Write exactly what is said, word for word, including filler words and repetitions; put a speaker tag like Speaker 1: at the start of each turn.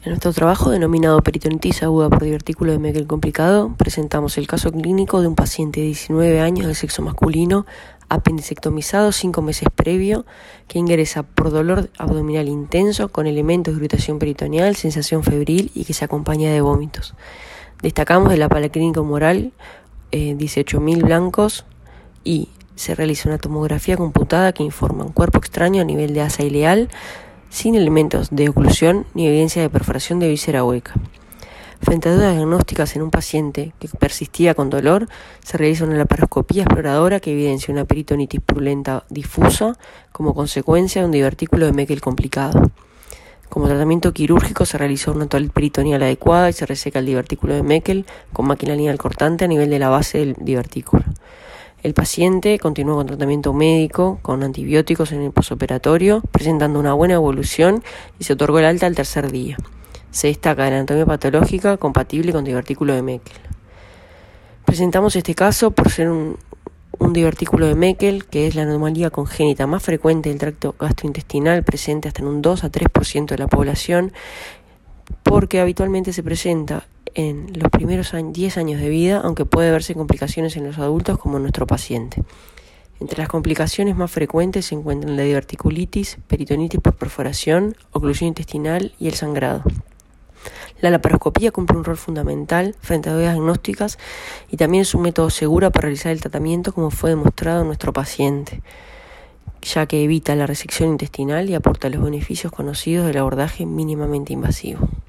Speaker 1: En nuestro trabajo denominado peritonitis aguda por divertículo de Meckel complicado, presentamos el caso clínico de un paciente de diecinueve años de sexo masculino, apendicectomizado cinco meses previo, que ingresa por dolor abdominal intenso con elementos de irritación peritoneal, sensación febril y que se acompaña de vómitos. Destacamos de la pala clínico moral eh, dieciocho mil blancos y se realiza una tomografía computada que informa un cuerpo extraño a nivel de asa ileal, sin elementos de oclusión ni evidencia de perforación de víscera hueca. Frente a dudas diagnósticas en un paciente que persistía con dolor, se realiza una laparoscopía exploradora que evidencia una peritonitis purulenta difusa como consecuencia de un divertículo de Meckel complicado. Como tratamiento quirúrgico se realizó una toaleta peritoneal adecuada y se reseca el divertículo de Meckel con máquina lineal cortante a nivel de la base del divertículo. El paciente continuó con tratamiento médico con antibióticos en el posoperatorio, presentando una buena evolución y se otorgó el alta al tercer día. Se destaca la anatomía patológica compatible con divertículo de Meckel. Presentamos este caso por ser un, un divertículo de Meckel, que es la anomalía congénita más frecuente del tracto gastrointestinal, presente hasta en un dos a tres por ciento de la población, porque habitualmente se presenta en los primeros diez años de vida, aunque puede verse complicaciones en los adultos como en nuestro paciente. Entre las complicaciones más frecuentes se encuentran la diverticulitis, peritonitis por perforación, oclusión intestinal y el sangrado. La laparoscopía cumple un rol fundamental frente a dudas diagnósticas y también es un método seguro para realizar el tratamiento, como fue demostrado en nuestro paciente, ya que evita la resección intestinal y aporta los beneficios conocidos del abordaje mínimamente invasivo.